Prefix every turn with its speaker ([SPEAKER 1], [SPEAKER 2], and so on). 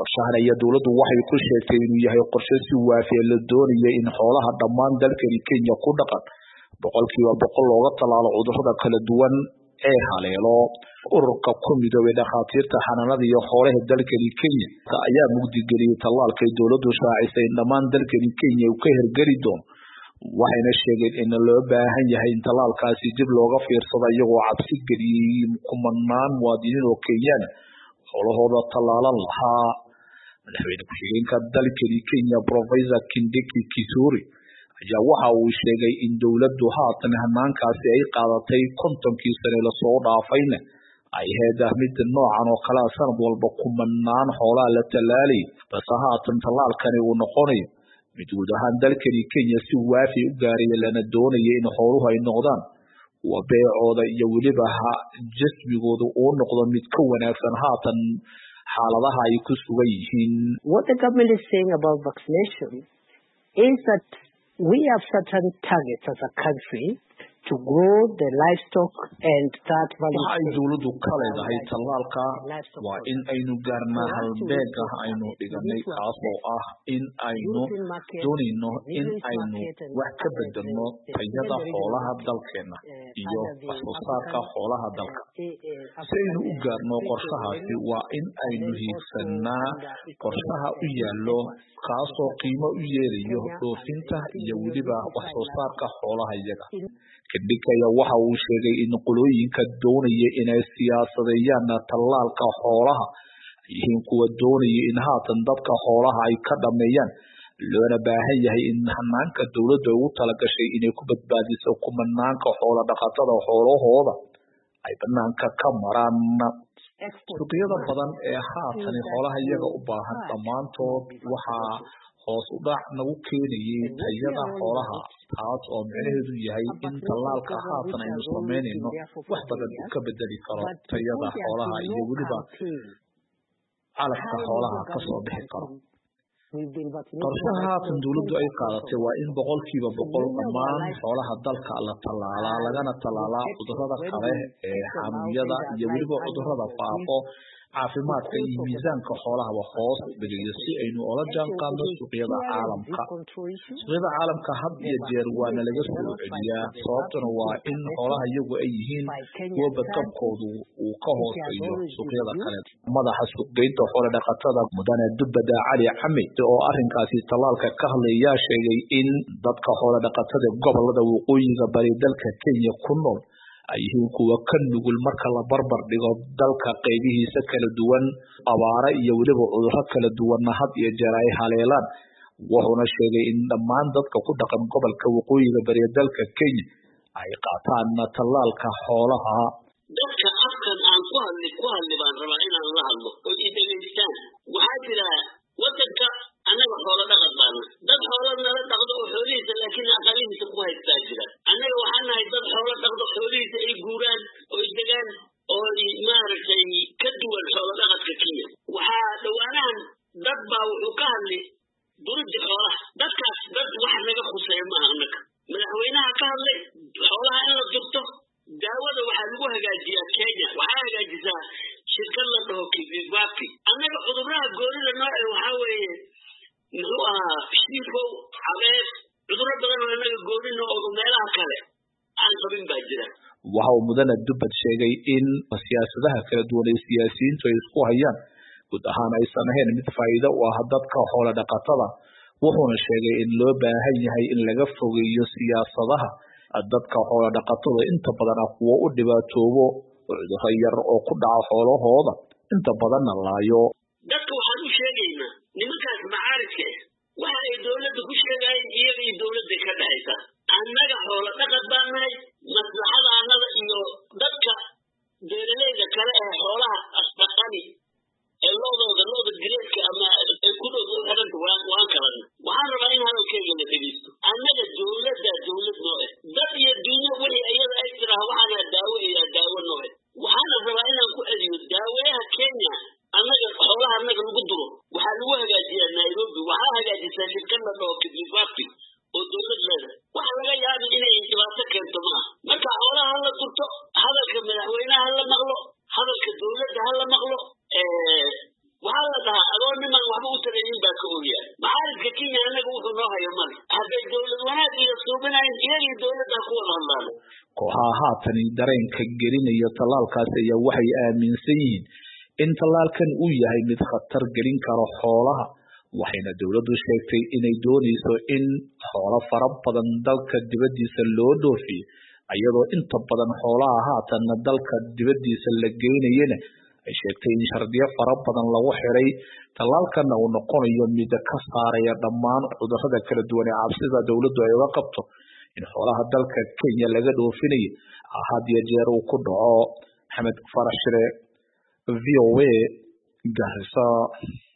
[SPEAKER 1] qorshahan ayaa dawladdu waxay ku sheegtay inuu yahay qorshe si waafiya la doonayo in xoolaha dhammaan dalkani Kenya ku dhaqan boqolkiiba boqol looga talaalo cudurrada kala duwan ee haleelo ururka ku midoobay dhakhaatiirta xanaanada iyo xoolaha dalkani Kenya ayaa mugdigeliyay tallaalka dawladdu shaacisay in dhammaan dalkani Kenya uu ka hirgeli doono waxayna sheegeen in loo baahan yahay in tallaalkaasi dib looga fiirsado iyagoo cabsi geliyay kumanaan muwaadiniin oo Kenyan xoolahooda tallaalan lahaa madaxweyne ku-xigeenka dalkani Kenya Professor Kindiki Kithure ayaa waxa uu sheegay in dawladdu haatan hanaankaasi ay qaadatay 50 sano la soo dhaafayna ay heedah mid noocan oo kala sanad walba kumanaan xoolaha la tallaalay bas haatan tallaalkani uu noqonayo mid guud ahaan dalkani Kenya si waafi u gaaray lana doonayo in xooluhu ay noqdaan wabeecooda iyo weliba jismigooda uu noqdo mid ka wanaagsan haatan xaaladaha ay ku sugan yihiin.
[SPEAKER 2] What the government is saying about vaccination is that we have certain targets as a country to grow the livestock and that value.
[SPEAKER 1] Waxay dawladdu ka leedahay tallaalka waa in aynu gaarnaa halbeega aynu dhiganay kaasoo ah in aynu doonayno in aynu wax ka bedelno tayada xoolaha dalkeena iyo wax soo saarka xoolaha dalka si aynu u gaarno qorshahaasi waa in aynu hiigsanaa qorshaha u yaallo kaasoo qiimo u yeelayo dhoofinta iyo weliba wax soo saarka xoolaha iyaga kadibna waxa uu sheegay in qolooyinka doonaya inay siyaasadeeyaan tallaalka xoolaha yihiin kuwa doonaya in haatan dadka xoolaha ay ka dhameeyaan loona baahan yahay in hanaanka dawladda ugu talagashay inay ku badbaadiso kumanaanka xoola dhaqatada xoolahooda ay banaanka ka maraan suuqyada badan ee haatan xoolaha iyaga u baahan dhammaantood waxaa hoos u dhac nagu keenayay tayada xoolaha taas oo micnaheedu yahay in tallaalka haatan aynu samaynayno wax badan ka bedeli karo tayada xoolaha iyo weliba calafka xoolaha ka soo bixi karo qorshaha haatan dawladdu ay qaadatay waa in boqolkiiba boqol dhammaan xoolaha dalka la tallaalaa lagana tallaalaa cudurrada kale ee xanuunyada iyo weliba cudurrada faafo caafimaadka iyo miisaanka xoolahaba hoos u dhigayo si aynu ula jaanqaadno suuqyada caalamka suuqyada caalamka had iyo jeer waana laga soo celiyaa sababtuna waa in xoolaha iyagu ay yihiin kuwa badqabkoodu uu ka hooseeyo suuqyada kale madaxa suuqgeynta xoolo dhaqatada mudane Dubbada Cali Xamed oo arrinkaasi tallaalka ka hadlaya sheegay in dadka xoolo dhaqatada gobolada waqooyiga bari dalka Kenya ku nool ay yihiin kuwa ka nugul marka la barbar dhigo dalka qaybihiisa kala duwan abaara iyo weliba cudurro kala duwan had iyo jeer ay haleelaan wuxuuna sheegay in dhammaan dadka ku dhaqan gobolka waqooyiga bari dalka Kenya ay qaataan tallaalka xoolaha
[SPEAKER 3] dadka afkan aan ku hadli baan rabaa inaan la hadlo oo idinleystaan waxaa jira wadanka annaga xoolo dhaqan baana dad xoolo nala dhaqdo oo xoolihiisa laakiin aqalihiisa ku haystaa jira annaga waxaan nahay dad xoolo dhaqdo xoolihiisa ay guuraan oo degaan oo maaragtay ka duwan xoolo dhaqadka Kenya waxaa dhawaanahan dad baa wuxuu ka hadli durida xoolaha dadkaas dad wax naga khuseeyo maaha annaga madaxweynaha ka hadlay xoolaha in la durto daawada waxaa lagu hagaajiyaa Kenya waxaa hagaajisaa shirkad la dhaho Kivivapi annaga cudurrada goorida nooca waxaa weeye muxuu ahaa shiifow cabeed cudurro badan oo annaga goorina oo meelaha kale aan qabin baa jira
[SPEAKER 1] waxa uu mudane Dubbad sheegay in siyaasadaha kala duwan ee siyaasiyiintu ay isku hayaan guud ahaan aysan ahayn mid faa'iido u ah dadka xoolo dhaqatada wuxuuna sheegay in loo baahan yahay in laga fogeeyo siyaasadaha dadka xoolo dhaqatada inta badan kuwa u dhibaatoobo cudurro yar oo ku dhaca xoolahooda inta badanna laayo
[SPEAKER 3] dadka waxaan u sheegaynaa nimankaas macaaridka waxa ay dawladda ku sheegayeen iyaga iyo dawladda ka dhaxaysa annaga xoolo dhaqan baan nahay maslaxada annada iyo dadka beeraleyda kale ee xoolaha asbaqani ee looda gireedka ama ay ku dhow xiranta waan kalan waxaan rabaa in hadalkayga la dhegeysto annaga dawlad nooce dad iyo dunya wixii iyada ay tiraha waxaana daawo nooce waxaana rabaa inaan ku celiyo daaweyaha Kenya annaga xoolaha annaga lagu duro waxaa lagu
[SPEAKER 1] waxaa haatan dareenka gelinaya tallaalkaas ayaa waxay aaminsan yihiin in tallaalkan uu yahay mid khatar gelin karo xoolaha waxayna dowladdu sheegtay inay doonayso in xoolo fara badan dalka dibaddiisa loo dhoofiyo iyadoo inta badan xoolaha haatanna dalka dibaddiisa la geynayana ay sheegtay in shardiyo fara badan lagu xiray tallaalkana uu noqonayo mid ka saaraya dhammaan cudurrada kala duwan ee cabsida dowladdu ay uga qabto in xoolaha dalka Kenya laga dhoofinayo had iyo jeer uu ku dhaco. Maxamed Farash Shire, VOA, Garissa.